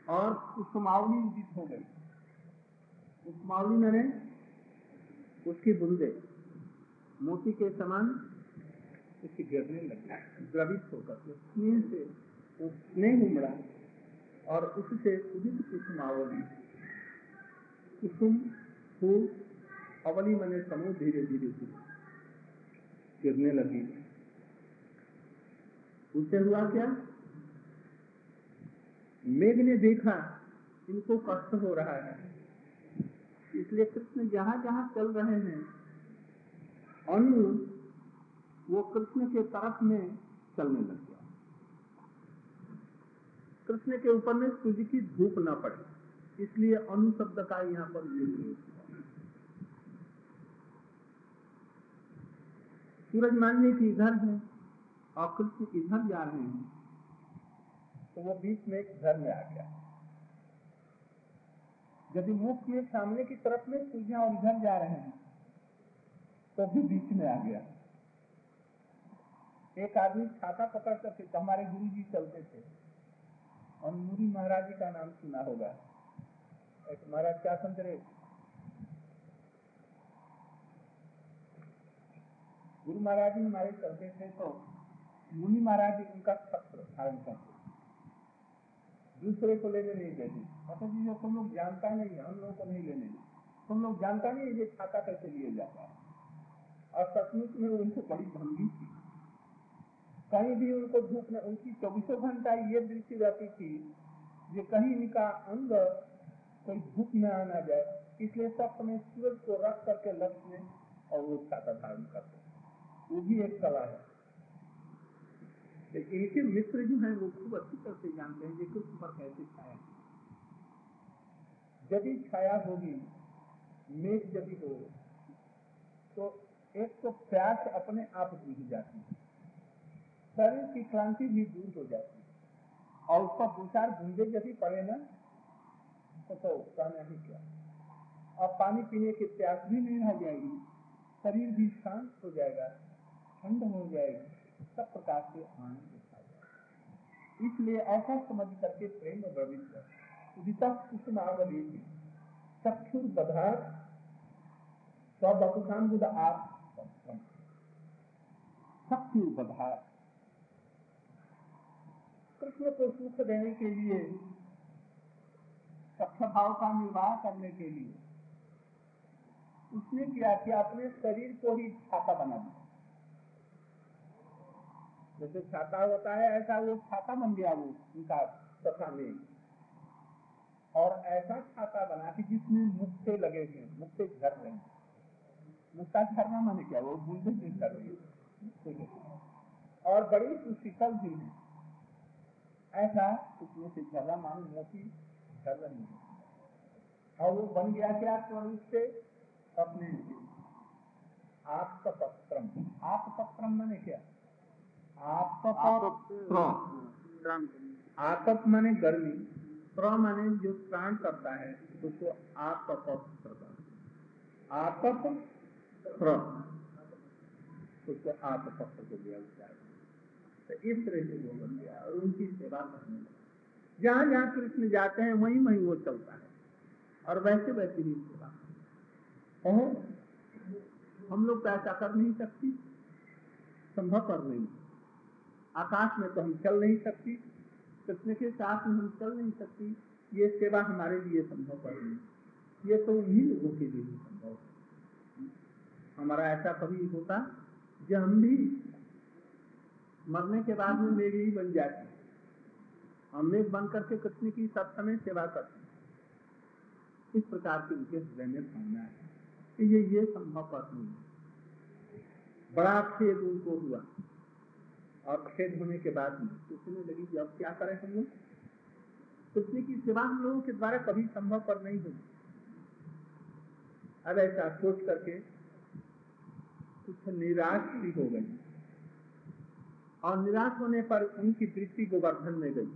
और कुसुमावली उदित हो गई। कुसुमावली मैंने उसकी बूंदे मोती के समान उसकी गिरने लगी, द्रवित होकर स्नेह से स्नेह उमड़ा और उससे उदित कुसुमावली, कुसुम फूल अवली मैंने समूह धीरे धीरे गिरने लगी। उससे हुआ क्या? मेघ ने देखा इनको कष्ट हो रहा है, इसलिए कृष्ण जहां जहां चल रहे हैं अनु वो कृष्ण के तरफ में चलने लग गया। कृष्ण के ऊपर में सूर्य की धूप न पड़े, इसलिए अनु शब्द का यहाँ पर यूज। सूरज मान लीजिए कि इधर है और कृष्ण इधर जा रहे हैं, तो वो बीच में एक घर में आ गया। यदि मुख में सामने की तरफ में सूर्य और इधर जा रहे हैं तो भी बीच में आ गया। एक आदमी छाता पकड़ करके, हमारे गुरु जी चलते थे और मुरी महाराज जी का नाम सुना होगा। एक महाराज क्या समझ रहे, गुरु महाराज जी हमारे चलते थे तो मुनि महाराज जी उनका छत्र धारण करते, दूसरे को लेने नहीं देते। अच्छा जी, जो तुम लोग जानता नहीं है, हम लोगों को नहीं लेने, तुम लोग जानता नहीं ये छाता कैसे लिए जाता है। और सचमुच में उनको बड़ी भंगी थी, कहीं भी उनको धूप में, उनकी 24 घंटा ये दृष्टि रहती थी कि कहीं इनका अंग कोई धूप में आना जाए, इसलिए सब समय सूरज को रख करके लक्ष्य में और वो छाता धारण करते। वो भी एक कला है। इनके मित्र जो हैं वो खूब अच्छी तरह से जानते हैं कि कृष्ण पर कैसे छाया। यदि छाया होगी, मेघ यदि हो, तो एक तो प्यास अपने आप बुझ जाती है, शरीर की क्लांति भी दूर हो जाती है, और उसका दो चार बूंदे यदि पड़े ना तो कहना ही क्या। और पानी पीने की प्यास भी नहीं हो जाएगी, शरीर भी शांत हो जाएगा, ठंड हो जाएगी, सब प्रकार से आनंद उठा जाएगा। इसलिए ऐसा समझ करके प्रेम द्रवित कुसुमावली चक्षुर बधार स्वबुधान बुध आप चक्षुर बधार, कृष्ण को सुख देने के लिए, सख्य भाव का निर्वाह करने के लिए उसने क्या किया, अपने शरीर को ही छाता बना दिया। जैसे छाता होता है ऐसा वो छाता बन गया वो उनका तथा में, और ऐसा छाता बना कि जिसमें मुक्ते लगे थे, मुक्ते झर रहे हैं। मुक्ता झरना माने क्या, वो बूंदे से झर रही है और बड़ी सुशीतल भी है, ऐसा उसमें से झरना मानो मोती झर रही है। और वो बन गया क्या स्वरूप से, अपने आपपत्रम। आपपत्रम माने क्या, आपप माने गर्मी, त्र माने जो प्राण करता है उसको आपपत्र, आपप त्र उसको आपपत्र को दिया जाए। तो इस तरह से वो बन गया और उनकी सेवा करने लगा। जहां जहां कृष्ण जाते हैं वहीं वहीं वो चलता है और वैसे वैसे ही सेवा। हम लोग तो ऐसा कर नहीं सकती, संभव कर नहीं। आकाश में तो हम चल नहीं सकती, कृष्ण के साथ में हम चल नहीं सकती, ये सेवा हमारे लिए संभव कर नहीं, ये तो उन्हीं लोगों के लिए संभव है। हमारा ऐसा कभी होता जो हम भी मरने के बाद में मेघ ही बन जाती, हम मेघ बन करके कृष्ण की सब समय सेवा करते। इस प्रकार के उनके हृदय में भावना है कि ये संभव कर नहीं। बड़ा खेद उनको हुआ और खेद होने के बाद में सोचने लगी कि अब क्या करें हम लोग, कृष्ण की सेवा हम लोगों के द्वारा कभी संभव पर नहीं होगी। अब ऐसा सोच करके कुछ निराश भी हो गई और निराश होने पर उनकी दृष्टि गोवर्धन में गई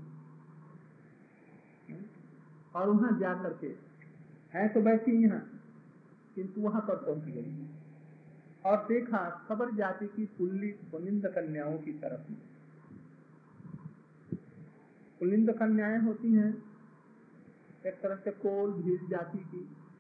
और वहां जा करके है तो बैठी यहाँ, किंतु वहां पर पहुंच गई और देखा खबर जाति की पुलिंद कन्याओं की तरफ में। पुलिंद कन्याएं होती हैं एक तरह से कोल भीड़ जाति की,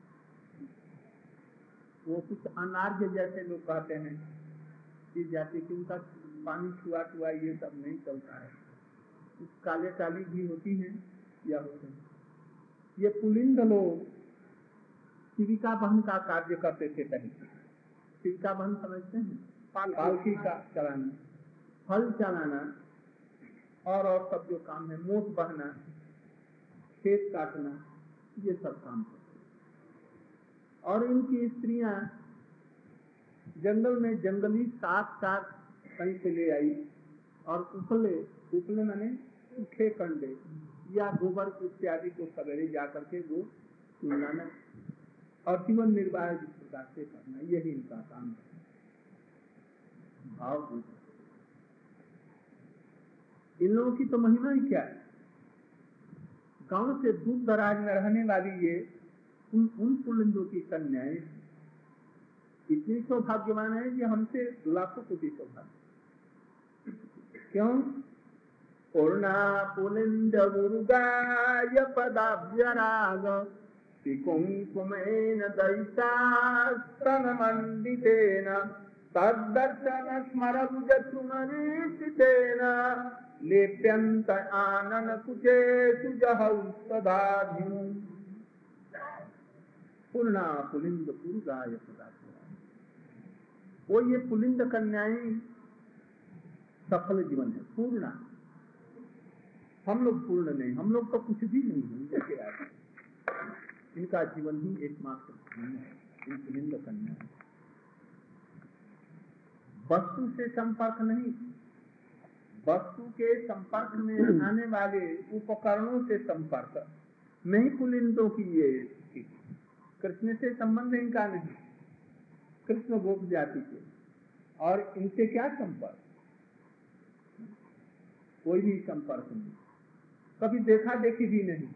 वो कुछ अनार्य जैसे लोग कहते हैं इस जाति की, उनका पानी छुआ छुआ ये सब नहीं चलता है, कुछ काले काली भी होती हैं या होते हैं। ये पुलिंद लोग शिविका बहन का कार्य करते थे पहले। शिविका बहन समझते हैं? पालकी का चलाना, फल चलाना और सब जो काम है, मोट बहना, खेत काटना, ये सब काम करते हैं। और इनकी स्त्रियां जंगल में जंगली साग साग कहीं से ले आई और उपले माने सूखे कंडे या गोबर इत्यादि को सवेरे जा करके वो चुनाना और जीवन निर्वाह जिस प्रकार से करना, यही इनका काम है। भाव इन लोगों की तो महिमा ही क्या है। गांव से दूर दराज में रहने वाली ये उन पुलिंदों की कन्याएं इतनी सौभाग्यवान है कि हमसे लाखों कोटि सौभाग्य। क्यों? पूर्णा पुलिंद मुरुगाय पदाब्जराग कुंकुमेन दयितास्तनमण्डितेन तद्दर्शन स्मरभुजसुमरीषितेन लेप्यन्त आनन कुचेषु जहौ सदाधिम्। पूर्णा पुलिंद पुरुगाय पदाब्जराग, वो ये पुलिंद कन्याएं सफल जीवन है। पूर्णा, हम लोग पूर्ण नहीं, हम लोग तो कुछ भी नहीं है जैसे आज। इनका जीवन ही एकमात्र धर्म है। इन पुलिंद कन्या वस्तु से संपर्क नहीं, वस्तु के संपर्क में आने वाले उपकरणों से संपर्क नहीं। पुलिंदों की ये कृष्ण से संबंध इनका नहीं, कृष्ण गोप जाति के, और इनसे क्या संपर्क? कोई भी संपर्क नहीं, कभी देखा देखी भी नहीं।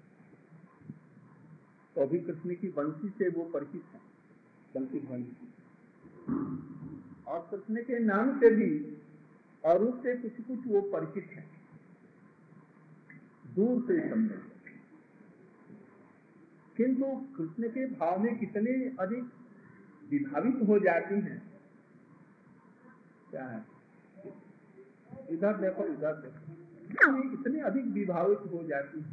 तो अभी कृष्ण की बंसी से वो परिचित है, बंसी बंसी, और कृष्ण के नाम से भी और उससे कुछ कुछ वो परिचित है, दूर से समझे। किंतु कृष्ण के भाव में कितने अधिक विभावित हो जाती हैं। क्या है? इधर देखो इधर देखो, इतने अधिक विभावित हो जाती हैं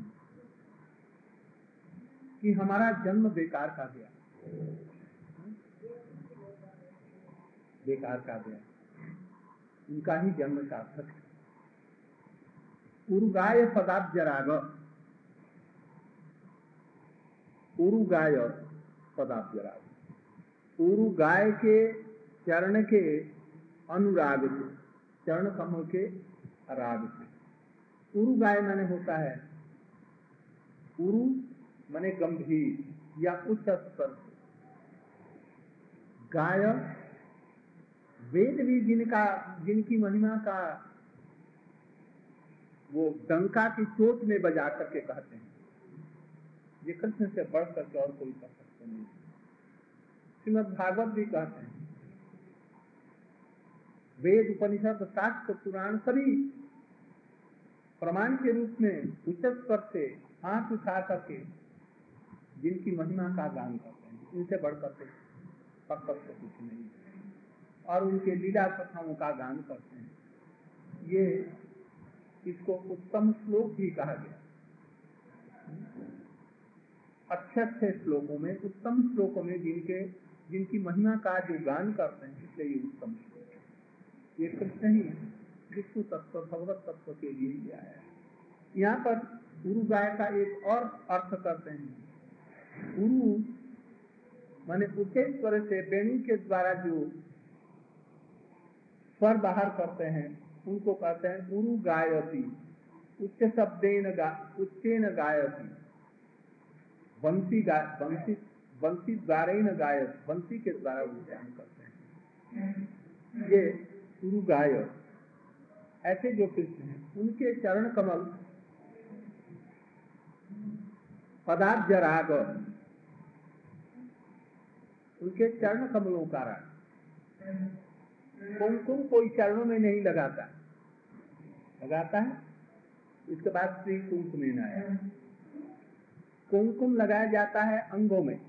कि हमारा जन्म बेकार का गया, बेकार का गया। उनका ही जन्म सार्थक है। उरुगाय पदाब्जराग, उरुगाय पदाब्जराग, उरुगाय के चरण के अनुराग से, चरण कमल के राग से। उरुगाय माने होता है, उरु माने गंभीर या उच्च स्तर से, गाय वेद भी जिनकी महिमा का वो डंका की चोट में बजा करके कहते हैं, ये कृष्ण से बढ़ करके और कोई कर सकते नहीं। श्रीमद् भागवत भी कहते हैं, वेद उपनिषद शास्त्र पुराण सभी प्रमाण के रूप में उच्च स्तर से हाथ उठा करके जिनकी महिमा का गान करते हैं, इनसे बढ़ करके कुछ नहीं, और उनके लीला कथाओं का गान करते हैं। ये इसको उत्तम श्लोक भी कहा गया। अच्छे अच्छे श्लोकों में, उत्तम श्लोकों में जिनकी महिमा का जो गान करते हैं, इसलिए ये उत्तम श्लोक है। ये कृष्ण ही विष्णु तत्व, भगवत तत्व के लिए ही आया है। यहाँ पर उरुगाय का एक और अर्थ करते हैं। उरु माने उच्च स्वर से वेणु के द्वारा जो स्वर बाहर करते हैं उनको कहते हैं उरु गायती। उच्च शब्देन उच्चेन गायती, बंसी द्वारेन गायत, बंसी के द्वारा उच्चारण करते हैं। ये उरु गाय, ऐसे जो कृष्ण हैं उनके चरण कमल पदाब्जराग, उनके चरण कमलों का राग। कुमकुम कोई चरणों में नहीं लगाता, लगाता है इसके बाद श्री कुमकुमेन आया। कुमकुम लगाया जाता है अंगों में,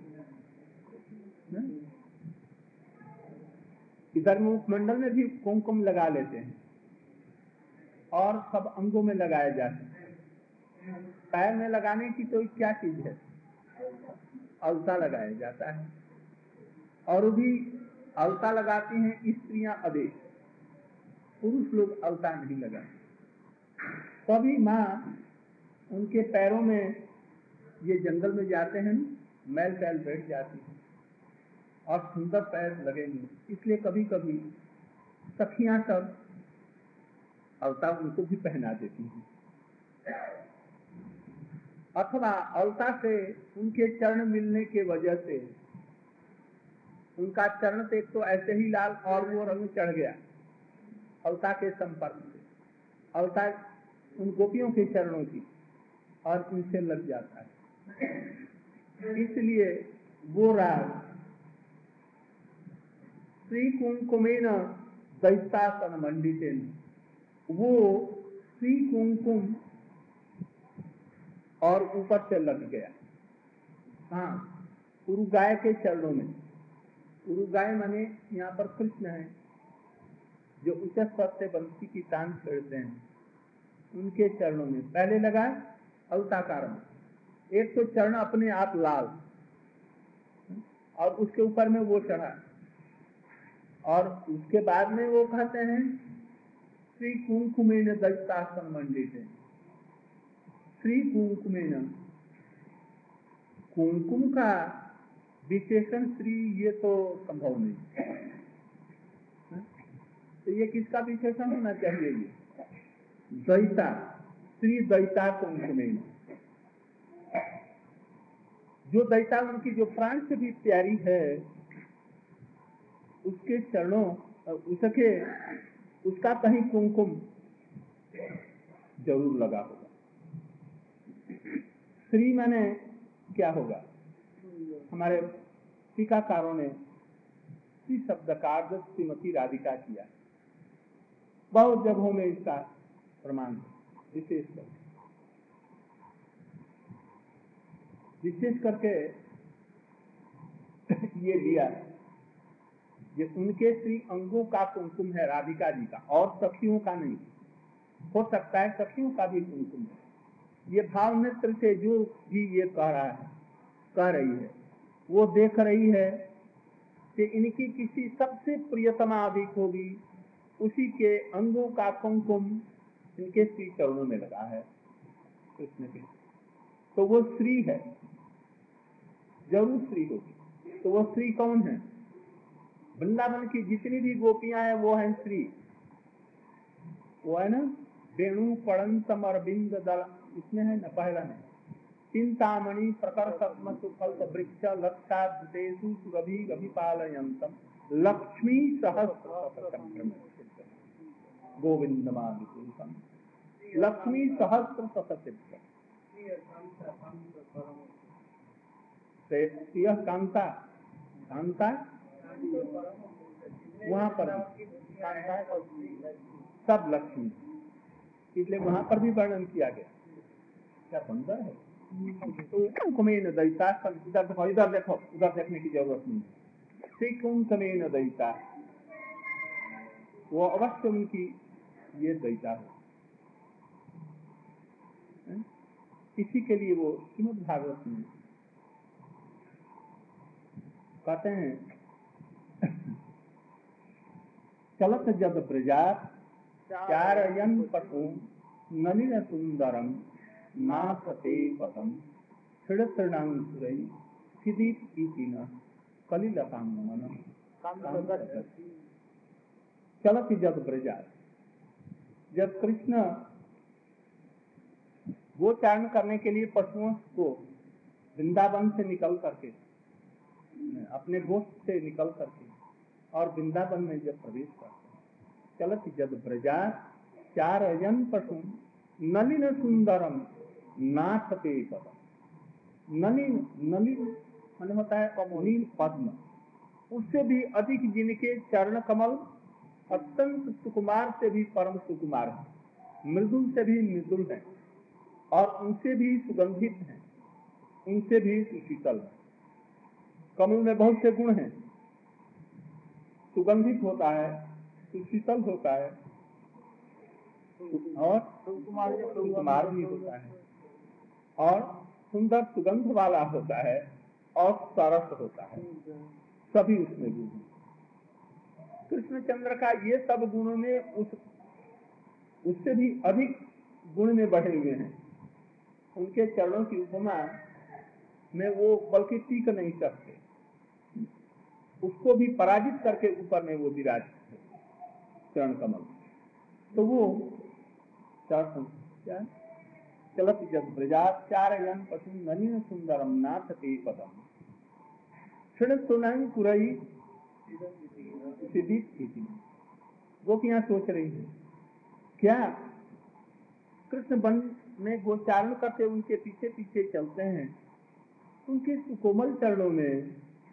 इधर मुखमंडल में भी कुमकुम लगा लेते हैं और सब अंगों में लगाया जाता है। पैर में लगाने की तो क्या चीज है, अलता लगाया जाता है, और भी अलता लगाती हैं स्त्रियां अधिक, पुरुष लोग अलता नहीं लगाते। तभी माँ उनके पैरों में, ये जंगल में जाते हैं, मैल पैल बैठ जाती है और सुंदर पैर लगेंगे, इसलिए कभी कभी सखियां सब अलता उनको भी पहना देती हैं, अथवा अलता से उनके चरण मिलने के वजह से उनका चरण तो एक तो ऐसे ही लाल और वो रंग चढ़ गया अलता के संपर्क से, अलता उन गोपियों के चरणों की और उनसे लग जाता है। इसलिए वो राग श्री कुमकुमेन दैत्यासन मंडितेन, वो श्री कुमकुम और ऊपर से लग गया। हाँ, उरुगाय के चरणों में, उरुगाय माने यहाँ पर कृष्ण है जो उच्च स्वर से बंसी की तान छेड़ते हैं, उनके चरणों में पहले लगा अलताकार में, एक तो चरण अपने आप लाल और उसके ऊपर में वो चढ़ा, और उसके बाद में वो कहते हैं श्री कुमकुमेन दैत्यासन मंडितेन। श्री कुमकुमेन, कुमकुम का विशेषण श्री ये तो संभव नहीं, तो ये किसका विशेषण होना चाहिए, ये दैता, श्री दैता कुमकुमेन, जो दैता उनकी जो प्राण से भी प्यारी है, उसके चरणों उसके उसका कहीं कुमकुम जरूर लगा होगा। श्री माने क्या होगा, हमारे टीकाकारों ने श्री शब्द का अर्थ श्रीमती राधिका किया, बहुत जगहों में इसका प्रमाण विशेष करके ये दिया, ये उनके श्री अंगों का कुमकुम है राधिका जी का, और सखियों का नहीं, हो सकता है सखियों का भी कुमकुम है। ये भाव नेत्र से जो भी ये कह रहा है, कह रही है, वो देख रही है कि इनकी किसी सबसे प्रियतमा अधिक होगी, उसी के अंगों का कुमकुम इनके श्री चरणों में लगा है कृष्ण के, तो वो श्री है, जरूर श्री होगी। तो वो श्री कौन है, वृंदावन की जितनी भी गोपियां हैं वो हैं श्री, वो है ना वेणु पड़ंतम अरविंद दल, इसमें है ना पहला में चिंतामणि प्रकर सत्म सुकल्प वृक्ष लक्षादेशु सुरभि अभिपालयंतम लक्ष्मी सहस्र गोविंदमादिपुरुषम लक्ष्मी सहस्र सतचित्र, यह कांता, कांता वहां पर सब लक्ष्मी, इसलिए वहां पर भी वर्णन किया गया। क्या सुंदर है, तो कुमेन दैता, इधर देखो, उधर देखने की जरूरत नहीं, श्री कुमेन दैता, वो अवश्य उनकी ये दैता है, इसी के लिए वो श्रीमद् भागवत में कहते हैं चलत जब प्रजा चारयन पटु नलिन सुंदरम नासते पदम क्षीणसुरई सिदीप इतिन कलिलकांगमन। चलत जब प्रजा, जब कृष्ण गोचारण करने के लिए पशुओं को वृंदावन से निकल करके, अपने गोष्ठ से निकल करके और वृंदावन में जब प्रवेश करते हैं, चलत जब ब्रजा चारयन पशु नलिन सुंदरम नाथते पदम। नलिन, नलिन मन होता है नील पद्म, उससे भी अधिक जिनके चरण कमल अत्यंत सुकुमार से भी परम सुकुमार है, मृदुल से भी मृदुल है और उनसे भी सुगंधित है, उनसे भी सुशीतल है। कमल में बहुत से गुण हैं, सुगंधित होता है, सुशीतल होता है और सुकुमार भी होता है और सुंदर सुगंध वाला होता है और सरस होता है, सभी उसमें गुण हैं। कृष्णचंद्र का ये सब गुणों में उससे भी अधिक गुण में बढ़े हुए हैं। उनके चरणों की उपमा में वो बल्कि टीक नहीं सकते, उसको भी पराजित करके ऊपर में वो विराजित है चरण कमल। तो वो क्या चलत जब ब्रजाचार्यन पशु नलिन सुंदरम नाथ ते पदम क्षण सुनंग पुरई सिद्धि स्थिति। गोपियां सोच रही हैं क्या कृष्ण वन में गोचारण करते उनके पीछे पीछे चलते हैं, उनके सुकोमल चरणों में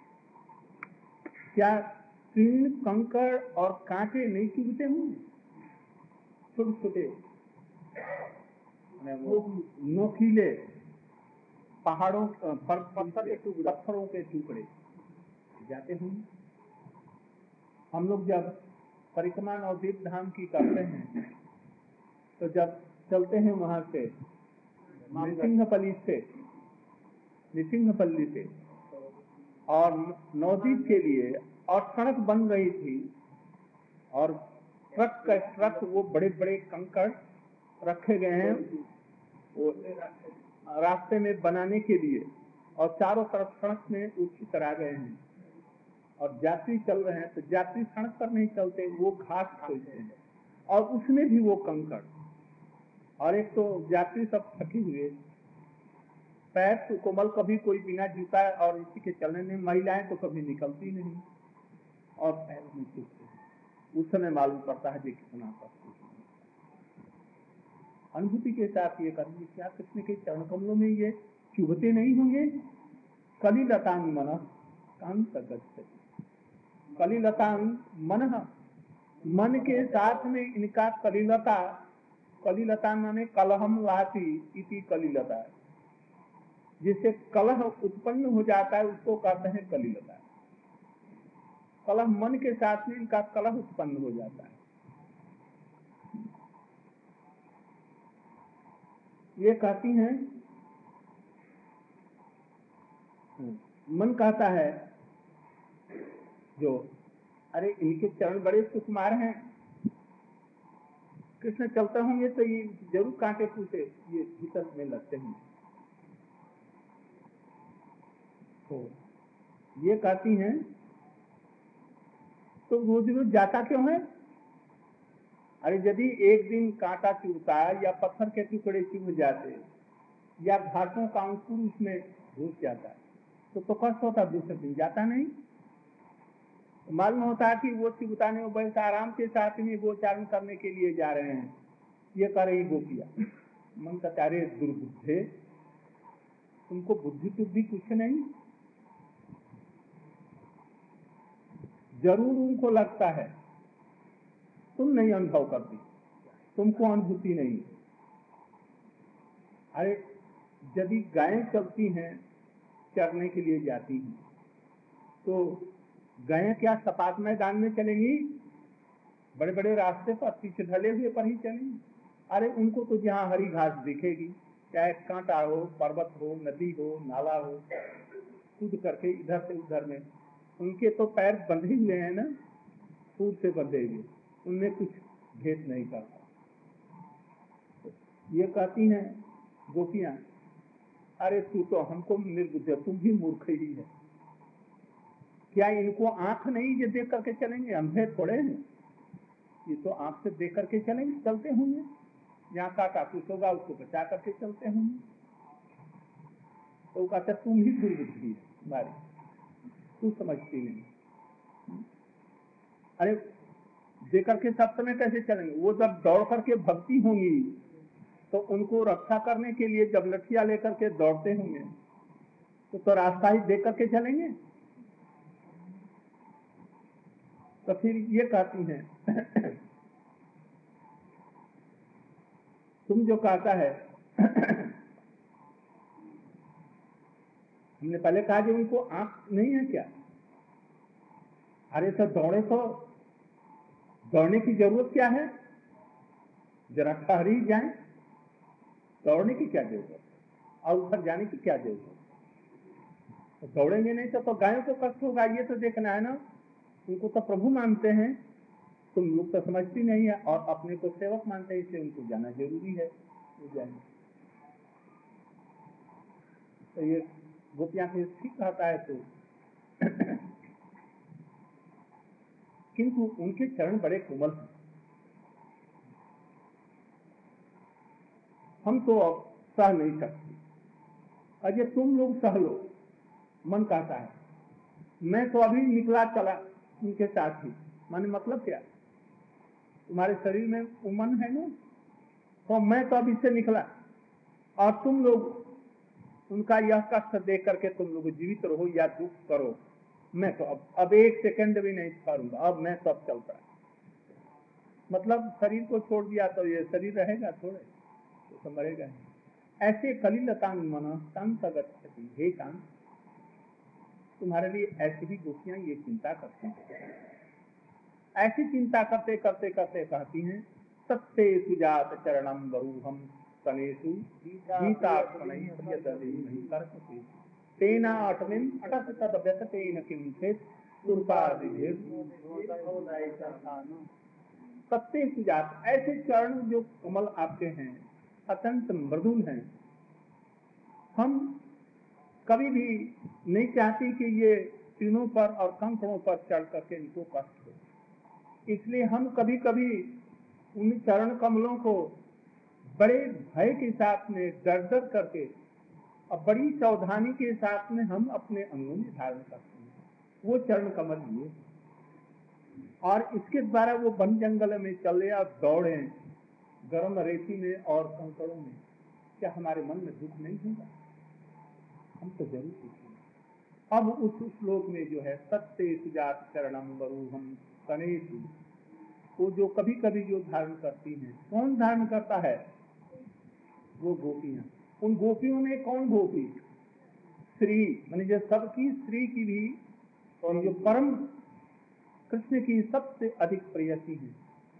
क्या तीन कंकड़ और कांटे नहीं चुभते होंगे, छोटे छोटे नोकीले पहाड़ों पत्थरों के टुकड़े जाते होंगे। हम लोग जब परिक्रमा नवदीप धाम की करते हैं तो जब चलते हैं वहां से निसिंहपल्ली से और नवदीप के लिए, और सड़क बन रही थी और ट्रक वो बड़े बड़े कंकड़ रखे गए हैं वो रास्ते में बनाने के लिए, और चारों तरफ सड़क में ऊंची करा गए हैं और यात्री चल रहे हैं, तो यात्री सड़क पर नहीं चलते, वो घास खोजते हैं और उसमें भी वो कंकड़, और एक तो यात्री सब थके हुए, पैर तो कोमल, कभी कोई बिना जूता और इसी के चलने में, महिलाएं तो कभी निकलती नहीं और पैर में चुभते। उस समय मालूम पड़ता है कि कितना कष्ट। अनुभूति के साथ ये करेंगे, क्या कृष्ण के चरण कमलों में ये चुभते नहीं होंगे? कलिलतांग मन कांत गच्छति, कलिलतांग मन के साथ में इनका कलिलता माने कलहम वाती इति कलिलता, जिससे कलह उत्पन्न हो जाता है उसको कहते हैं कलिलता। कलह मन के साथ में इनका कलह उत्पन्न हो जाता है। ये कहती हैं, मन कहता है जो, अरे इनके चरण बड़े सुकुमार हैं, कृष्ण चलते होंगे तो ये जरूर कांटे फूटे ये भीतर में लगते हैं। तो ये कहती हैं तो रोज रोज जाता क्यों है? अरे यदि एक दिन कांटा चुभता या पत्थर के टुकड़े चुभ जाते या घाटों का अंकुर उसमें घुस जाता तो कष्ट होता, दूसरे दिन जाता नहीं। मालूम होता है कि वो चिबुताने वैसे आराम के साथ में गोचारण करने के लिए जा रहे हैं। ये कर रही गोपिया, मन का तारे दुर्बुद्धे, तुमको बुद्धि बुद्धि कुछ नहीं। जरूर उनको लगता है, तुम नहीं अनुभव करती, तुमको अनुभूति नहीं। अरे यदि गायें चलती हैं, चरने के लिए जाती हैं, तो गायें क्या सपाट मैदान में चलेंगी? बड़े बड़े रास्ते पर पीछे ढले हुए पर ही चलेंगी। अरे उनको तो जहाँ हरी घास दिखेगी, चाहे कांटा हो, पर्वत हो, नदी हो, नाला हो, कूद करके इधर से उधर में, उनके तो पैर बंधे हुए हैं ना, सूर से बंधे हुए, उनमें कुछ भेद नहीं करता। ये कहती हैं गोपियां, अरे तू तो हमको निर्बुद्ध, तुम भी मूर्ख ही है। क्या इनको आंख नहीं ये देख करके चलेंगे? अंधे थोड़े हैं, ये तो आंख से देख करके चलेंगे, चलते होंगे, यहाँ काटा कुछ होगा उसको बचा करके चलते होंगे। तो कहते तुम ही दुर्बुद्धि है बारी, तू समझती नहीं। अरे देख करके सब समय कैसे चलेंगे? वो जब दौड़ करके भक्ति होंगी तो उनको रक्षा करने के लिए जब लठिया लेकर के दौड़ते होंगे तो रास्ता ही देख करके चलेंगे। तो फिर ये कहती हैं तुम जो कहता है हमने पहले कहा कि उनको आंख नहीं है क्या? अरे तो दौड़ने की जरूरत क्या है? जरा ठहर ही जाए, दौड़ने की क्या जरूरत है और उधर जाने की क्या जरूरत है? तो दौड़ेंगे नहीं तो गायों को कष्ट होगा, ये तो देखना है ना। उनको तो प्रभु मानते हैं, तुम लोग तो समझती नहीं है, और अपने को सेवक मानते हैं, इसलिए उनको जाना जरूरी है, वो जाएंगे। तो ये गोपियां को ठीक कहता है तो किंतु उनके चरण बड़े कोमल हैं, हम तो अब सह नहीं सकते। अजय तुम लोग सह लो, मन कहता है मैं तो अभी निकला चला उनके साथ ही। माने मतलब क्या? तुम्हारे शरीर में वो मन है ना, तो मैं तो अभी से निकला, और तुम लोग उनका यह कष्ट देख करके तुम लोग जीवित रहो या दुख करो, मैं तो अब एक सेकंड भी नहीं करूंगा, अब मैं सब चलता है। मतलब शरीर को छोड़ दिया तो ये शरीर रहेगा थोड़े, तो मरेगा। ऐसे कलिलतांग मन कांत गच्छति, हे कांत तुम्हारे लिए ऐसी भी गोपियां ये चिंता करती हैं। ऐसी चिंता करते करते करते कहती हैं सत्ते सुजात चरणम बरूहम तनेषु गीतार्पणैः प्रियदर्शनैः कर्षति तेना अटमिन अटत तद व्यसतेन किं चेत् तुर्पादिभिः। सत्ते सुजात, ऐसे चरण जो कमल आपके हैं, अत्यंत मृदुल हैं, हम कभी भी नहीं चाहती कि ये तीनों पर और कंकड़ों पर चढ़ करके इनको कष्ट हो, इसलिए हम कभी कभी उन चरण कमलों को बड़े भय के साथ में डर डर करके और बड़ी सावधानी के साथ में हम अपने अंगों में धारण करते हैं। वो चरण कमल ये, और इसके द्वारा वो वन जंगल में चले और दौड़े गर्म रेती में और कंकड़ों में, क्या हमारे मन में दुख नहीं होगा? हम तो जरूर सीखेंगे। अब उस श्लोक में जो है सत्ते सुजात चरणम बरूहम तनेषु, वो जो कभी कभी जो धारण करती हैं, कौन धारण करता है? वो गोपियां। उन गोपियों में कौन गोपी? श्री, माने जो सबकी श्री की भी, और जो परम कृष्ण की सबसे अधिक प्रेयसी है,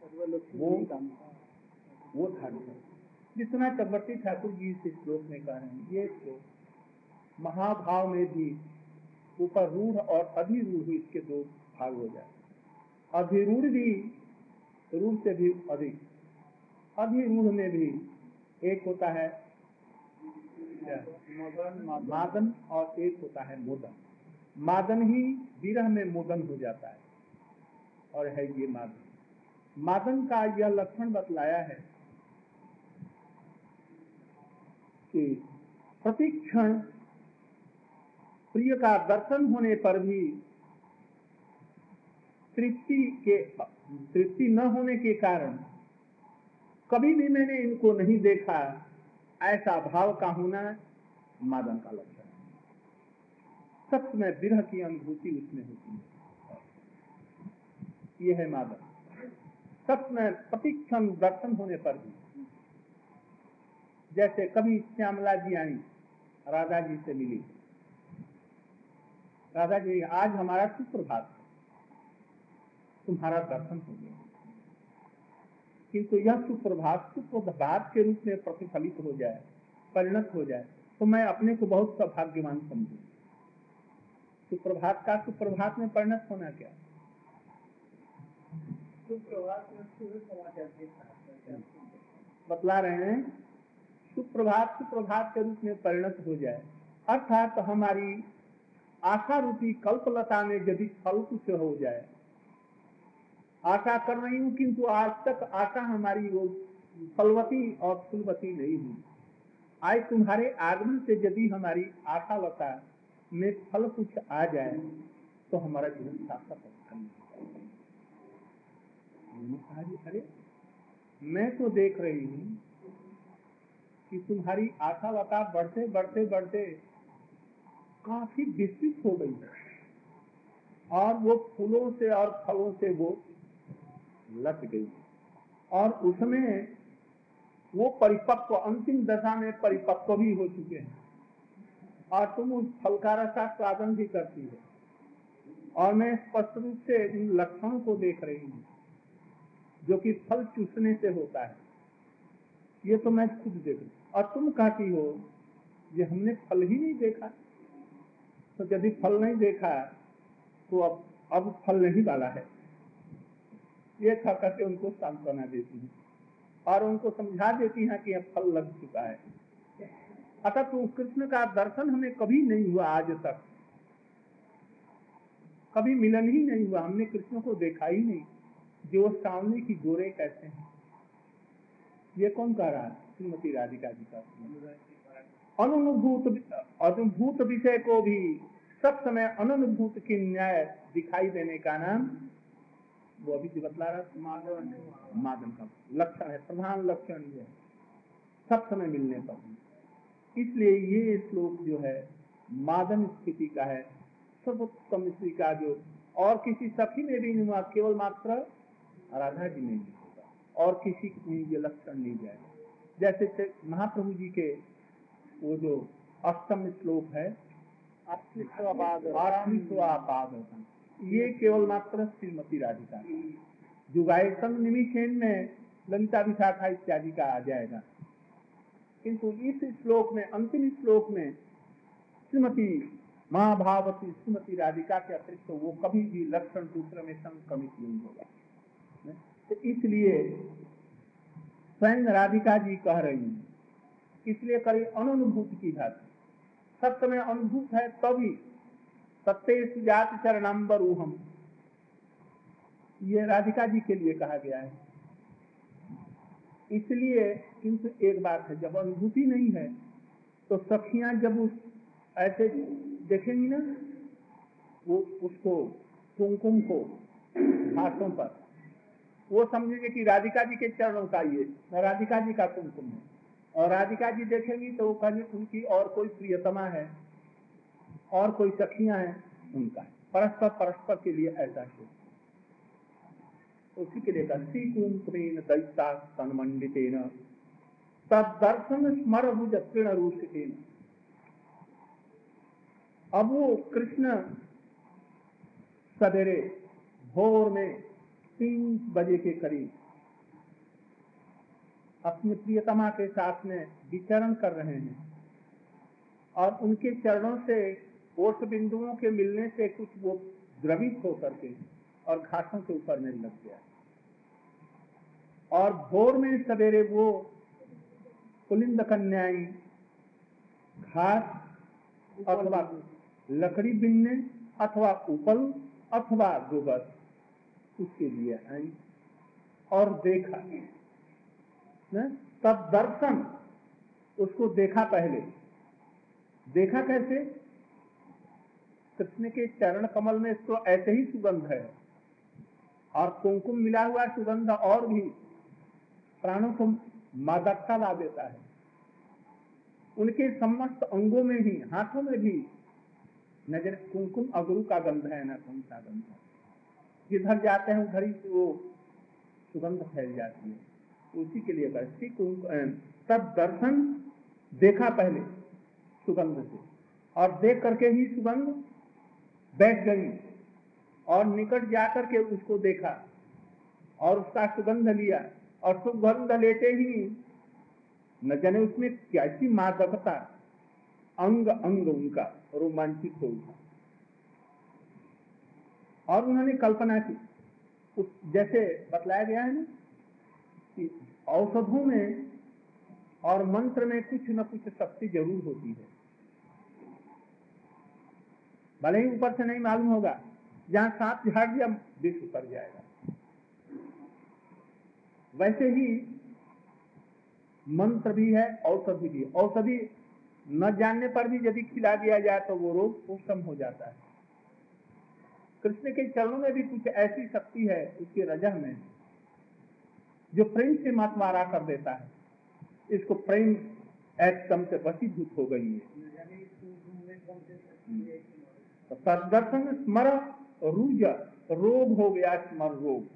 वो धारण कर। जितना चक्रवर्ती ठाकुर जी इस श्लोक में कह रहे हैं, ये श्लोक महाभाव में भी ऊपर रूढ़ और अधिरूढ़ इसके दो भाग हो जाए। अधिरूढ़ भी रूढ़ से भी अधिक, अधिरूढ़ में भी एक होता है मादन और एक होता है मोदन। मादन ही विरह में मोदन हो जाता है, और है ये मादन। मादन का यह लक्षण बतलाया है कि प्रतिक्षण प्रिय का दर्शन होने पर भी तृप्ति न होने के कारण कभी भी मैंने इनको नहीं देखा, ऐसा भाव का होना मादन का लक्षण है। सत्य में विरह की अनुभूति उसमें होती है, ये है मादन। सत्य में प्रतिक्षण दर्शन होने पर भी, जैसे कभी श्यामला जी आई, राधा जी से मिली, राधा जी आज हमारा सुप्रभात, तुम्हारा दर्शन हो गया, किंतु यह सुप्रभात के रूप में प्रतिफलित हो जाए, परिणत हो जाए, तो मैं अपने को बहुत सौभाग्यवान समझू। सुप्रभात का सुप्रभात में परिणत होना क्या? बतला रहे हैं, सुप्रभात के रूप में परिणत हो जाए, अर्थात हमारी आशा रूपी कल्पलता में यदि फल कुछ हो जाए। आशा कर रही हूं, किंतु आज तक आशा हमारी वो फलवती और फूलवती नहीं हुई। आज तुम्हारे आगमन से यदि हमारी आशा लता में फल कुछ आ जाए तो हमारा जीवन सार्थक होगा। अरे मैं तो देख रही हूं कि तुम्हारी आशा लता बढ़ते बढ़ते बढ़ते काफी विस्तृत हो गई है, और वो फूलों से और फलों से वो लट गई, और उसमें वो परिपक्व, अंतिम दशा में परिपक्व भी हो चुके हैं। और तुम उस फल का रसास्वादन भी करती हो, और मैं स्पष्ट रूप से इन लक्षणों को देख रही हूँ जो कि फल चूसने से होता है। ये तो मैं खुद देख रही हूँ, और तुम कहती हो ये हमने फल ही नहीं देखा। तो यदि फल नहीं देखा तो अब फल नहीं वाला है। ये खा करके उनको सांत्वना देती है और उनको समझा देती है कि अब फल लग चुका है। अतः तो कृष्ण का दर्शन हमें कभी नहीं हुआ, आज तक कभी मिलन ही नहीं हुआ, हमने कृष्ण को देखा ही नहीं। जो सामने की गोरे कैसे हैं, ये कौन कह रहा है? श्रीमती राधिका जी का अनुभूत विषय को भी सब समय अनुभूत की न्याय दिखाई देने का नाम, वो अभी बतला रहा, मादन का लक्षण है, प्रधान लक्षण है सब समय मिलने पर। इसलिए ये श्लोक जो है मादन स्थिति का है, सर्वोत्तम स्त्री का, जो और किसी सखी में भी नहीं हुआ, केवल मात्र राधा जी में होगा और किसी में ये लक्षण नहीं जाएगा। जैसे महाप्रभु जी के वो जो अष्टम श्लोक है, ये केवल मात्र श्रीमती राधिका, जो गायसन निमिषेन में ललिता विशाखा इत्यादि का आ जाएगा। किंतु इस श्लोक में, अंतिम श्लोक में श्रीमती महाभावती श्रीमती राधिका के अतिरिक्त तो वो कभी भी लक्षण दूसरे में संक्रमित नहीं होगा। तो इसलिए स्वयं राधिका जी कह रही हैं, इसलिए करीब अनुभूत की बात, सब समय अनुभूत है तभी सत्य जाति चरणाम्बर हम, ये राधिका जी के लिए कहा गया है। इसलिए किंतु एक बात है, जब अनुभूति नहीं है तो सखियां जब उस ऐसे देखेंगी ना, वो उसको कुमकुम को हाथों पर, वो समझेंगे कि राधिका जी के चरणों का ये राधिका जी का कुमकुम है, और राधिका जी देखेंगी तो वो कहेंगे उनकी और कोई प्रियतमा है और कोई सखियां हैं उनका, परस्पर परस्पर के लिए ऐसा है। उसी के लिए कुमकुमेन दैता तन्मंडितेन तद्दर्शन स्मर भुज तृण रूषितेन। अब वो कृष्ण सवेरे भोर में 3 बजे के करीब अपने प्रियतमा के साथ में विचरण कर रहे हैं, और उनके चरणों से ओठ बिंदुओं के मिलने से कुछ वो द्रवित होकर के और घासों के ऊपर में लग गया। और भोर में सवेरे वो कुलिंद कन्याएं घास अथवा लकड़ी बिनने अथवा उपल अथवा गोबर उसके लिए आई और देखा, तब दर्शन, उसको देखा। पहले देखा कैसे? कृष्ण के चरण कमल में तो ऐसे ही सुगंध है, और कुमकुम मिला हुआ सुगंध और भी प्राणों को मादकता ला देता है। उनके समस्त अंगों में ही, हाथों में भी नजर कुमकुम अगरू का गंध है ना, कौन सा गंध है, जिधर जाते हैं उधर ही वो सुगंध फैल जाती है। उसी के लिए करती तब दर्शन, देखा पहले सुगंध से, और देख करके ही सुगंध बैठ गई, और निकट जाकर के उसको देखा और उसका सुगंध लिया, और सुगंध लेते ही न जाने उसमें कैसी मादकता, अंग अंग उनका रोमांचित हो उठा। और उन्होंने कल्पना की, जैसे बतलाया गया है ना कि औषधों में और मंत्र में कुछ न कुछ शक्ति जरूर होती है, भले ही ऊपर से नहीं मालूम होगा, जहां सांप झाड़ दिया विष उतर जाएगा। वैसे ही मंत्र भी है, औषधि भी। औषधि न जानने पर भी यदि खिला दिया जाए तो वो रोग उपशम हो जाता है। कृष्ण के चरणों में भी कुछ ऐसी शक्ति है उसके रजह में, जो प्रेम से मतवारा कर देता है। इसको प्रेम एकदम से वशीभूत हो गई है। तो तद्दर्शन स्मर रूज, रोग हो गया, स्मर रोग,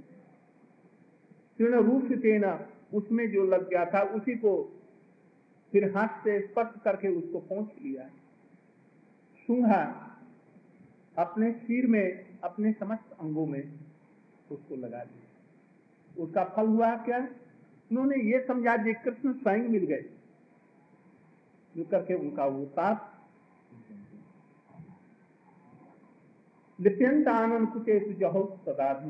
तृण रूष तेना, उसमें जो लग गया था उसी को फिर हाथ से स्पर्श करके उसको पहुंच लिया, सूंघा, अपने सिर में, अपने समस्त अंगों में उसको लगा दिया। उसका फल हुआ क्या? उन्होंने ये समझा कि कृष्ण स्वयं मिल गए, जो करके उनका वो पाप लिप्यंत आनंद कुटे जहो सदा भी,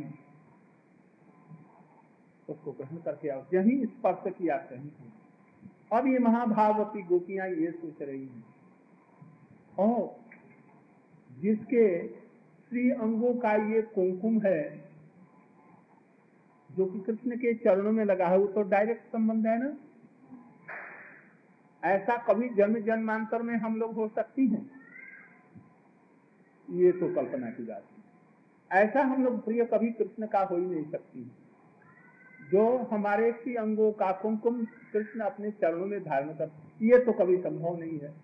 उसको ग्रहण करके आओ, यही स्पर्श किया कहीं। अब ये महाभावती गोपियां ये सोच रही हैं, और जिसके श्री अंगों का ये कुमकुम है, जो कि कृष्ण के चरणों में लगा है, वो तो डायरेक्ट संबंध है ना। ऐसा कभी जन्म जन्मांतर में हम लोग हो सकती हैं? ये तो कल्पना की बात है। ऐसा हम लोग प्रिय कभी कृष्ण का हो ही नहीं सकती। जो हमारे श्री अंगों का कुमकुम कृष्ण अपने चरणों में धारण कर, ये तो कभी संभव नहीं है।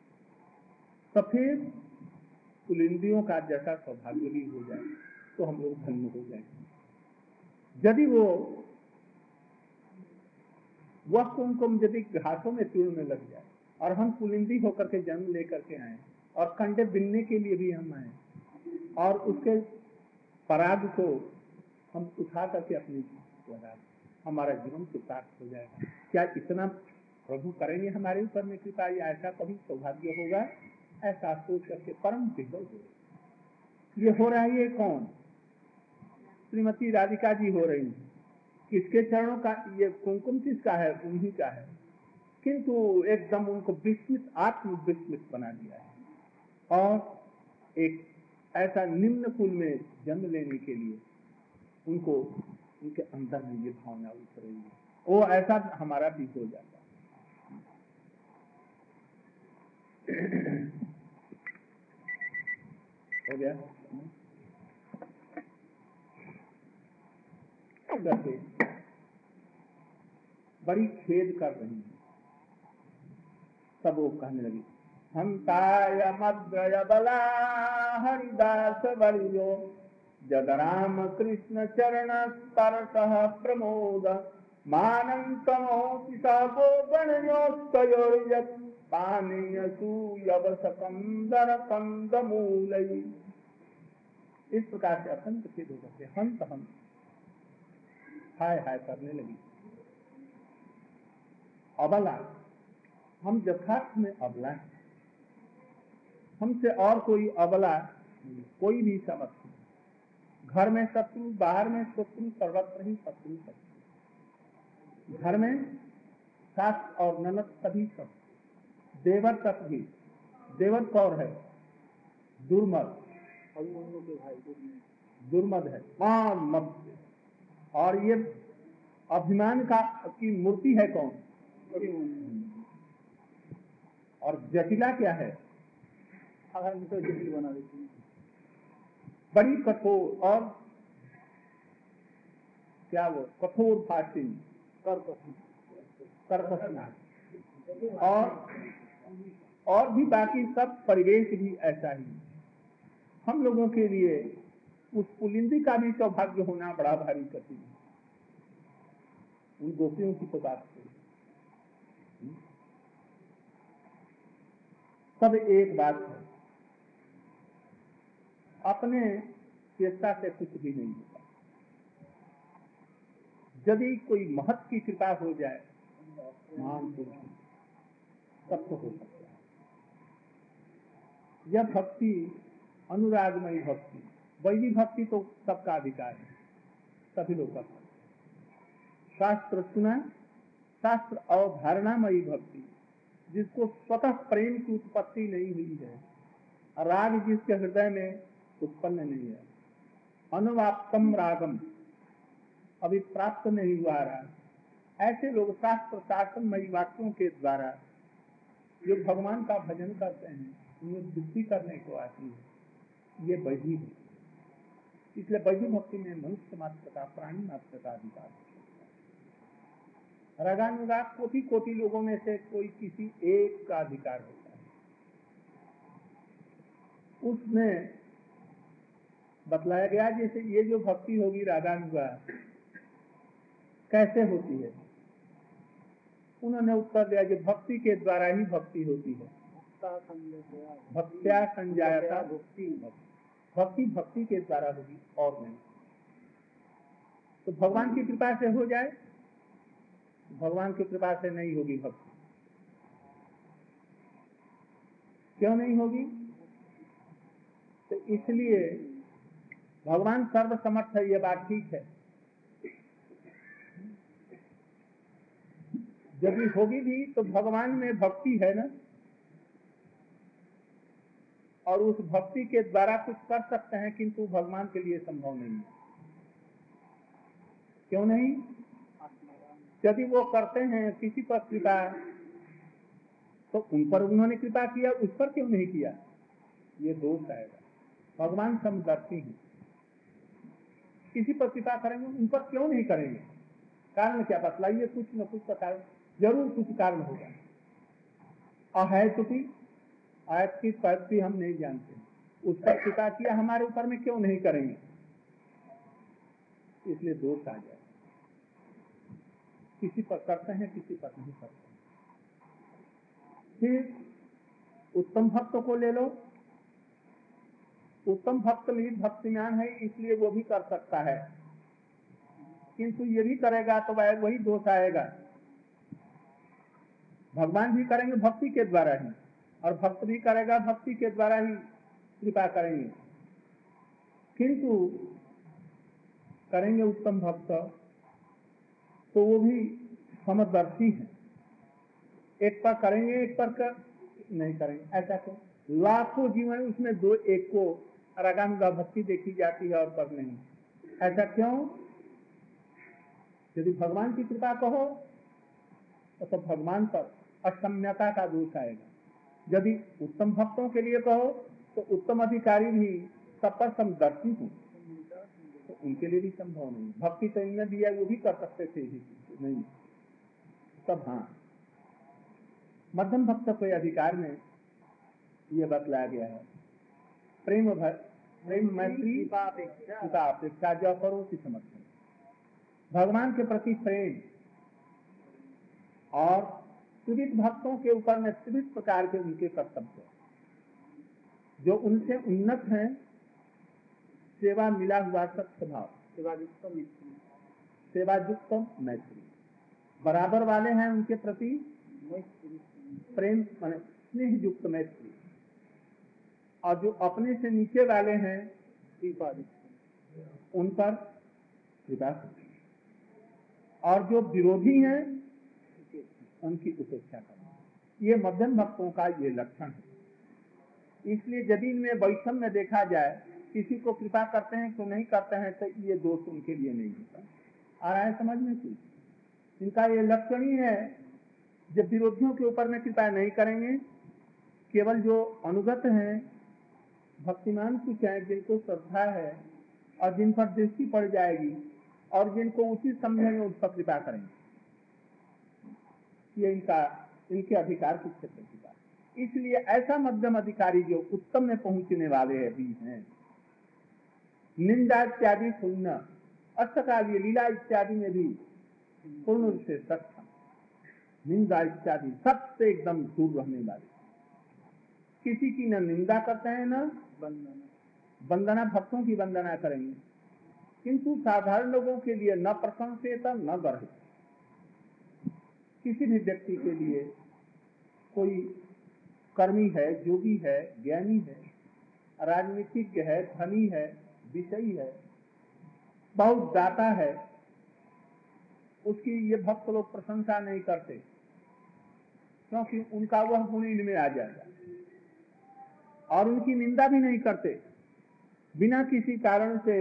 सफेद पुलिंदियों का जैसा सौभाग्य भी हो जाए तो हम लोग धन्य हो जाएंगे। यदि वह कुमकुम यदि घासों में चूर्ण लग जाए और हम पुलिंदी होकर के जन्म लेकर के आए और कंडे बिनने के लिए भी हम आए और उसके पराग को हम उठा करके अपनी लगा, हमारा जीवन सुखार्थ हो जाएगा। क्या इतना प्रभु करेंगे हमारे ऊपर में कृपा? ऐसा कभी सौभाग्य होगा? ऐसा सोच करके परम विह्वल हो। ये हो रहा है, ये कौन? श्रीमती राधिका जी हो रही है। किसके चरणों का ये कुमकुम? किसका है? उन्हीं का है, किंतु एकदम उनको विस्मित, आत्म विस्मित बना दिया है। और एक ऐसा निम्न कुल में जन्म लेने के लिए उनको, उनके अंदर में ये भावना उतर रही है, वो ऐसा हमारा भी हो जाता हो गया। बड़ी खेद कर रही है, सब वो कहने लगी, हंताय मद्रय बला हरिदास बलियो जद राम कृष्ण चरण तरसः प्रमोद मानंतमोति सगो गणयोस्तयोर्यत् पानीय सूयवस कंदर कंदमूलई। इस प्रकार से अत्यंत खेद होकर के हंत हंत हाय हाय करने लगी। अबला, हम यथार्थ में अबला हैं, हमसे और कोई अबला कोई भी समझ नहीं। घर में शत्रु, बाहर में शत्रु, सर्वत्र ही शत्रु शत्रु। घर में सास और ननद सभी सब, देवर तक भी। देवर कौर है दुर्मद, दुर्मद है मान मत। और ये अभिमान का की मूर्ति है कौन? और जटिला क्या है? तो जटिल बना देती है, बड़ी कठोर। और क्या वो कठोर फासिन, कर्कशना, और भी बाकी सब परिवेश भी ऐसा ही। हम लोगों के लिए उस पुलिंदी का भी सौभाग्य होना बड़ा भारी कठिन है। उन गोपियों की तो बात है। सब एक बात है, अपने चेष्टा से कुछ भी नहीं होता। यदि कोई महत की कृपा हो जाए मान पुरुष, तब तो हो सकता है। यह भक्ति अनुरागमयी भक्ति, वैदिक भक्ति तो सबका अधिकार है, सभी लोग कर सकते। शास्त्र सुना, शास्त्र अवधारणामयी भक्ति, जिसको स्वतः प्रेम की उत्पत्ति नहीं हुई है, राग जिसके हृदय में उत्पन्न नहीं है, अनुवाप्तम रागम, अभी प्राप्त नहीं हुआ राग, ऐसे लोग शास्त्र शासनमयी वाक्यों के द्वारा जो भगवान का भजन करते हैं, उन्हें वृद्धि करने को आती है। ये वैदिक है। इसलिए वैदिक भक्ति में मनुष्य मात्र का, प्राणी मात्र का अधिकार है। रागानुराग कोटि कोटि लोगों में से कोई किसी एक का अधिकार होता है। उसमें बतलाया गया जैसे ये जो भक्ति होगी रागानुराग कैसे होती है। उन्होंने उत्तर दिया कि भक्ति के द्वारा ही भक्ति होती है। भक्त्या संजायता भक्ति, भक्ति भक्ति के द्वारा होगी और नहीं। तो भगवान की कृपा से हो जाए, भगवान की कृपा से नहीं होगी भक्ति। क्यों नहीं होगी? तो इसलिए भगवान सर्वसमर्थ है, ये बात ठीक है। यदि होगी भी तो भगवान में भक्ति है ना, और उस भक्ति के द्वारा कुछ कर सकते हैं, किंतु भगवान के लिए संभव नहीं है। क्यों नहीं? यदि वो करते हैं किसी पर कृपा, तो उन पर उन्होंने कृपा किया, उस पर क्यों नहीं किया? ये दोष आएगा। भगवान समदर्शी हैं, किसी पर कृपा करेंगे, उन पर क्यों नहीं करेंगे? कारण क्या बतलाइए? कुछ न कुछ का कारण जरूर, कुछ कारण होगा। और है तो भी आयत की परिस्थिति हम नहीं जानते, उस पर कृपा किया, हमारे ऊपर में क्यों नहीं करेंगे? इसलिए दोष आ जाए। किसी पर करते हैं, किसी पर नहीं करते। फिर उत्तम भक्त को ले लो। उत्तम भक्त भी भक्तिमान है, इसलिए वो भी कर सकता है, किंतु ये भी करेगा तो वही दोष आएगा। भगवान भी करेंगे भक्ति के द्वारा ही, और भक्त भी करेगा भक्ति के द्वारा ही कृपा करेंगे, किंतु करेंगे उत्तम भक्त तो वो भी समदर्शी है। एक पर करेंगे, एक पर नहीं करेंगे, ऐसा क्यों? लाखों जीवन उसमें दो एक को रागानुगा भक्ति देखी जाती है और पर नहीं, ऐसा क्यों? यदि भगवान की कृपा कहो तो भगवान पर असम्यता का दोष आएगा। यदि उत्तम भक्तों के लिए कहो तो उत्तम अधिकारी भी सब पर समदर्शी हूँ, तो उनके लिए भी संभव नहीं। भक्ति तो इन्हें दिया, वो भी कर सकते थे ही नहीं। तब हाँ, मध्यम भक्त के अधिकार में ये बतलाया गया है, प्रेम मैत्री अपेक्षा जो करो की समर्थन। भगवान के प्रति प्रेम और त्रिविध भक्तों के ऊपर में त्रिविध प्रकार के उनके कर्तव्य, जो उनसे उन्नत हैं, सेवा मिला हुआ सत्स्वभाव, सेवायुक्त मैत्री, बराबर वाले हैं उनके प्रति प्रेम माने स्नेह युक्त मैत्री, और जो अपने से नीचे वाले हैं उन पर कृपा, और जो विरोधी हैं उनकी उपेक्षा करना। ये मध्यम भक्तों का ये लक्षण है। इसलिए यदि इनमें वैषम्य देखा जाए, किसी को कृपा करते हैं तो नहीं करते हैं, तो ये दोष उनके लिए नहीं होता। आ रहा है समझ में? कुछ इनका ये लक्षण ही है, जब विरोधियों के ऊपर में कृपा नहीं करेंगे, केवल जो अनुगत हैं, भक्तिमान कुछ हैं, जिनको श्रद्धा है और जिन पर दृष्टि पड़ जाएगी और जिनको उचित समझेंगे, उस पर कृपा करेंगे। ये इनके अधिकार के क्षेत्र की बात। इसलिए ऐसा मध्यम अधिकारी जो उत्तम में पहुंचने वाले भी हैं, निंदा इत्यादि सुनना, अष्टकालीय लीला इत्यादि में भी पूर्ण रूप से सक्षम, निंदा इत्यादि सबसे एकदम दूर रहने वाले, किसी की न निंदा करते हैं न वंदना, भक्तों की वंदना करेंगे, किंतु साधारण लोगों के लिए न प्रशंसेता न गर्हित। किसी भी व्यक्ति के लिए, कोई कर्मी है, योगी है, ज्ञानी है, राजनीतिज्ञ है, धनी है, विषयी है, बहुत दाता है, उसकी ये भक्त लोग प्रशंसा नहीं करते, क्योंकि उनका वह गुण इनमें आ जाएगा, और उनकी निंदा भी नहीं करते। बिना किसी कारण से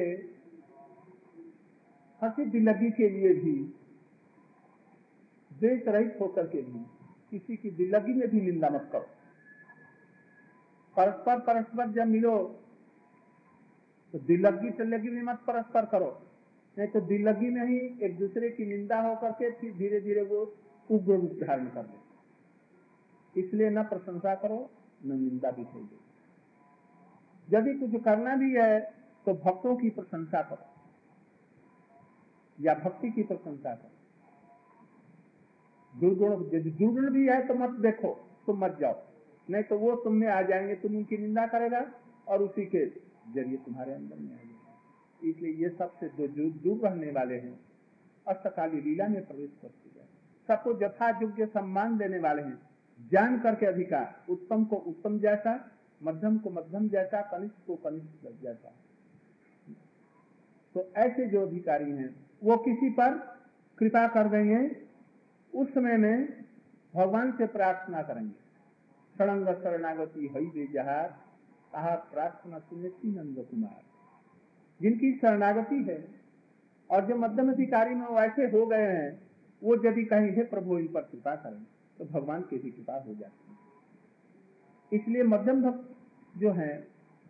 हंसी दिल्लगी के लिए भी, द्वेष रहित होकर के भी, किसी की दिल्लगी में भी निंदा मत करो। परस्पर जब मिलो तो दिल्लगी तिल्लगी में मत परस्पर करो, नहीं तो दिल्लगी में ही एक दूसरे की निंदा होकर के फिर धीरे धीरे वो उग्र रूप धारण कर ले। इसलिए न प्रशंसा करो न निंदा भी करो। यदि कुछ करना भी है तो भक्तों की प्रशंसा करो या भक्ति की प्रशंसा करो। दुर्गुण, यदि दुर्गुण भी है तो मत देखो, तुम मत जाओ, नहीं तो वो तुम में आ जाएंगे, तुम उनकी निंदा करेगा और उसी के जरिए तुम्हारे अंदर में आ जाएगा। इसलिए ये सबसे जो दूर रहने वाले हैं, अष्टकाली लीला में प्रवेश करते हैं, सबको यथा योग्य सम्मान देने वाले हैं, जान करके अधिकार, उत्तम को उत्तम जैसा, मध्यम को मध्यम जैसा, कनिष्ठ को कनिष्ठ जैसा। तो ऐसे जो अधिकारी हैं वो किसी पर कृपा कर देंगे, उस समय में भगवान से प्रार्थना करेंगे। शरणंग शरणागति हई दे जहार, कहा प्रार्थना सुने नंद कुमार। जिनकी शरणागति है और जो मध्यम अधिकारी में वैसे हो गए हैं, वो यदि कहेंगे प्रभु इन पर कृपा करें तो भगवान की भी कृपा हो जाती है। इसलिए मध्यम भक्त जो हैं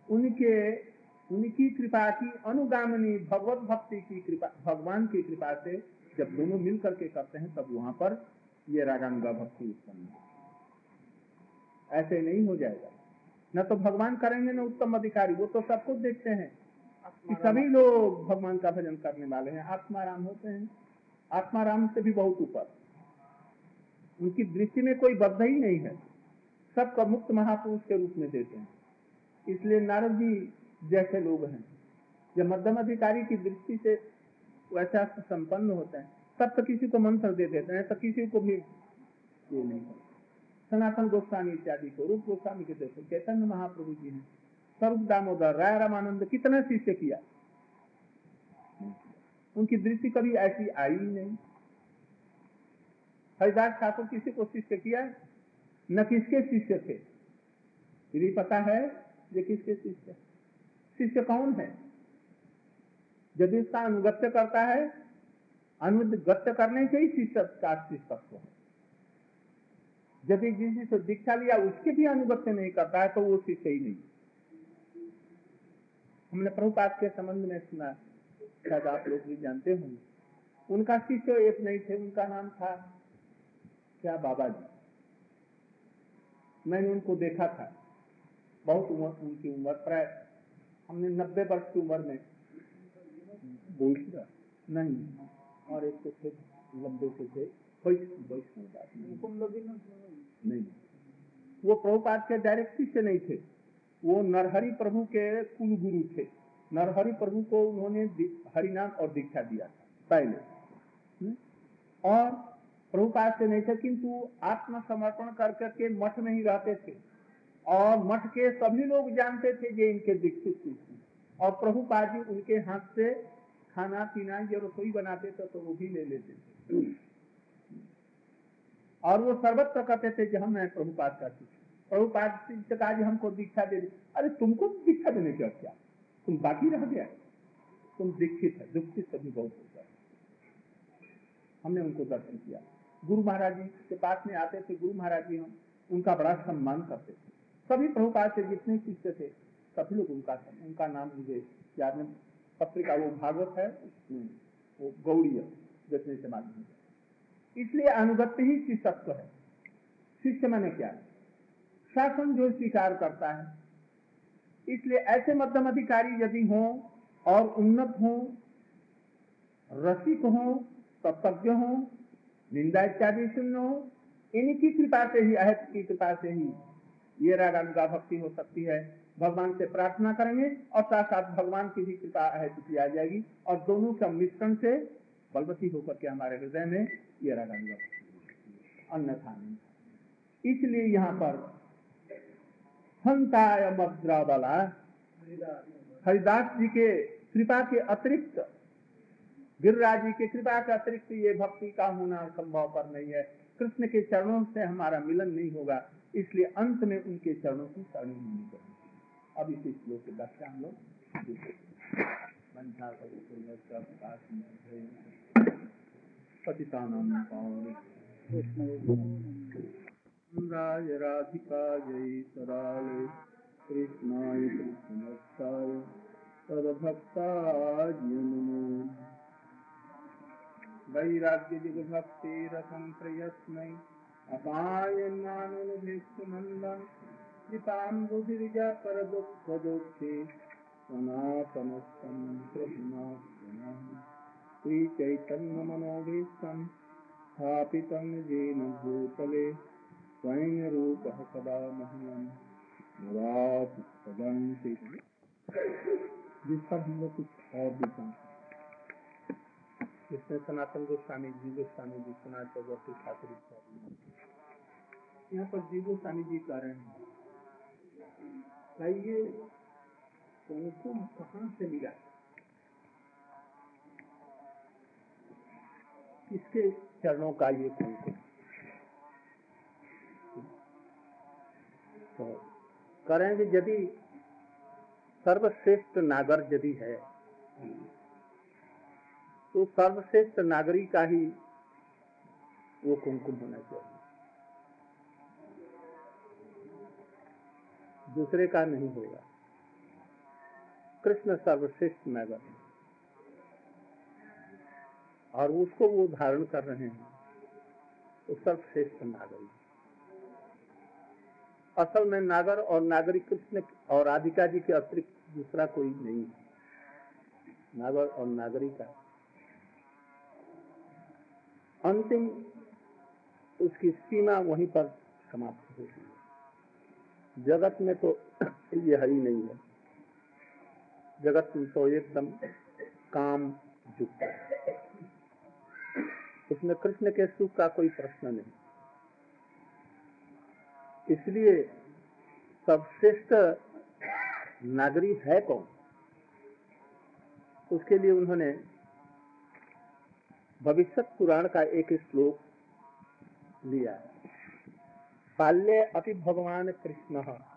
उनकी कृपा की अनुगामिनी भगवत भक्ति की कृपा, भगवान की कृपा से जब दोनों मिल करके करते हैं तब वहां पर ये रागानुगा भक्ति उत्पन्न है। ऐसे नहीं हो जाएगा, न तो भगवान करेंगे न उत्तम अधिकारी। वो तो सब कुछ देखते हैं कि सभी लोग भगवान का भजन करने वाले हैं, आत्माराम होते हैं, आत्माराम से भी बहुत ऊपर। उनकी दृष्टि में कोई बद्ध ही नहीं है, सबका मुक्त महापुरुष के रूप में देते हैं। इसलिए नारद जी जैसे लोग हैं जब मध्यम अधिकारी की दृष्टि से वैसा संपन्न होते हैं, तब तो किसी को मंत्र दे देते हैं, तो किसी को भी ये नहीं करते। सनातन गोस्वामी इत्यादि को, रूप गोस्वामी के देखो, चैतन्य महाप्रभु जी हैं, स्वरूप दामोदर, राय रामानंद, कितना शिष्य किया, उनकी दृष्टि कभी ऐसी आई ही नहीं। हरिदास ठाकुर किसी को शिष्य किया न, किसके शिष्य थे, यदि पता है ये किसके शिष्य, शिष्य कौन है? यदि इसका अनुगत्य करता है, अनुगत्य करने से ही शिष्य का शिष्यत्व है। यदि जिस से दीक्षा लिया उसके भी अनुगत्य नहीं करता है तो वो शिष्य ही नहीं। हमने प्रभुपाद के संबंध में सुना, शायद आप लोग भी जानते होंगे, उनका शिष्य एक नहीं थे, उनका नाम था क्या, बाबा जी। मैंने उनको देखा था, बहुत उम्र, उनकी उम्र प्राय हमने 90 वर्ष की उम्र में नहीं, और एक तो थे लंबे से थे, नहीं, वो प्रभुपाद के डायरेक्ट शिष्य नहीं थे, वो नरहरि प्रभु के कुल गुरु थे। नरहरि प्रभु को उन्होंने हरिनाम और दीक्षा दिया था पहले, और प्रभुपाद से नहीं थे, किंतु आत्मसमर्पण करके के मठ में ही रहते थे, और मठ के सभी लोग जानते थे कि इनके दीक्षित थे, और प्रभुपाद जी उनके हाथ से खाना पीना जो रसोई बनाते थे तो वो भी ले लेते थे, और वो सर्वत्र कहते थे कि हम हैं प्रभुपाद का शिष्य। प्रभुपाद से कहा जी हमको दीक्षा दे दे। अरे तुमको दीक्षा देने का क्या, तुम बाकी रह गया, तुम दीक्षित है, दुखित सभी बहुत होता है। हमने उनको दर्शन किया, गुरु महाराज जी के पास में आते थे, गुरु महाराज जी हम उनका बड़ा सम्मान करते थे। सभी प्रभुपाद से जितने शिष्य थे सभी लोग उनका नाम मुझे याद नहीं, पत्रिका वो भागवत है वो गौड़ीय देखने से मालूम है। इसलिए अनुगत्य ही शिष्यत्व है। शिष्य मैंने क्या, शासन जो स्वीकार करता है। इसलिए ऐसे मध्यम अधिकारी यदि हों और उन्नत हों, रसिक हों, तत्वज्ञ हों, निंदा इत्यादि शून्य हो, इनकी कृपा से ही, अहत की कृपा से ही ये रागानुगा भक्ति हो सकती है। भगवान से प्रार्थना करेंगे और साथ साथ भगवान की भी कृपा अहत की आ जाएगी, और दोनों का मिश्रण से बलवती होकर के हमारे हृदय में ये रागानुगा भक्ति, अन्यथा नहीं। इसलिए यहाँ पर संताय मद्राबला, हरिदास जी के कृपा के अतिरिक्त, गिरिराज जी के कृपा के अतिरिक्त ये भक्ति का होना संभव पर नहीं है। कृष्ण के चरणों से हमारा मिलन नहीं होगा, इसलिए अंत में उनके चरणों की शरण होनी चाहिए। अब इसी श्लोक के व्याख्या हम लोग पतितानां पावनाय राधिकायै सदाले कृष्णाय कृष्णभक्ताय तद्भक्ताय नमो। वैराग्य जुग भक्ति रसं प्रयस्मै अपायन्नानुभिष्टमन्दं कृपाम्बुधिर्जा पर दुःख दुःखे सनातनस्थं कृष्णास्मि श्री चैतन्य मनोभीष्टं स्थापितं येन भूतले स्वयं रूपः सदा मह्यं ददाति तदंति। जिसका हम लोग कुछ और भी जानते हैं, इसमें सनातन गोस्वामी जी विश्वनाथ चक्रवर्ती ठाकुर यहाँ पर जी गोस्वामी जी कह रहे हैं भाई ये कुमकुम कहाँ से मिला, किसके चरणों का ये कुमकुम। तो करेंगे यदि सर्वश्रेष्ठ नागर यदि है तो सर्वश्रेष्ठ नागरी का ही वो कुमकुम होना चाहिए, दूसरे का नहीं होगा। कृष्ण सर्वश्रेष्ठ नागर और उसको वो धारण कर रहे हैं, तो सर्वश्रेष्ठ नागरिक। असल में नागर और नागरिक कृष्ण और राधिका जी के अतिरिक्त दूसरा कोई नहीं है। नागर और नागरिका अंतिम उसकी सीमा वहीं पर समाप्त होती है। जगत में तो ये है ही नहीं है, जगत में तो एकदम काम युक्त है, उसमें कृष्ण के सुख का कोई प्रश्न नहीं। इसलिए सर्वश्रेष्ठ नागरिक है कौन, उसके लिए उन्होंने भविष्यत पुराण का एक श्लोक लिया है। बाल्ये अपि भगवान कृष्ण